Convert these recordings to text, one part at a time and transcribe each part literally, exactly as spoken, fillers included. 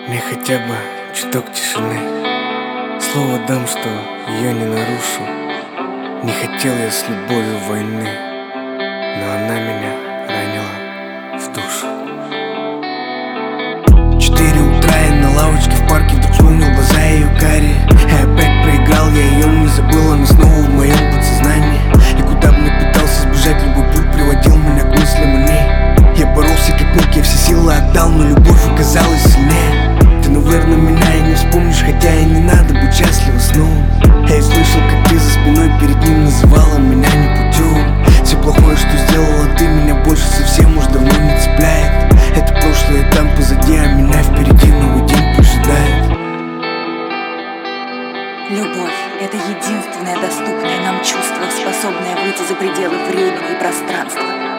Мне хотя бы чуток тишины. Слово дам, что ее не нарушу. Не хотел я с любовью войны, но она меня ранила в душу. Четыре утра я на лавочке в парке, вдруг вспомнил глаза ее карие. И опять проиграл, я ее не забыл, она снова в моем подсознании. И куда бы ни пытался сбежать, любой путь приводил меня к мыслям о ней. Я боролся как мог, я все силы отдал, но любовь оказалась сильнее. Ты, наверное, меня и не вспомнишь, хотя и не надо быть счастлива снова. Я и слышал, как ты за спиной перед ним называла меня непутевым. Все плохое, что сделала ты, меня больше совсем уж давно не цепляет. Это прошлое там позади, а меня впереди новый день поджидает. Любовь — это единственное доступное нам чувство, способное выйти за пределы времени и пространства.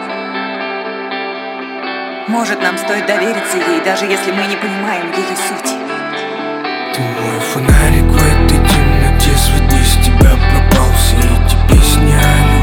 Может, нам стоит довериться ей, даже если мы не понимаем ее сути. Ты мой фонарик в этой темноте, свет без тебя пропал. Все эти песни о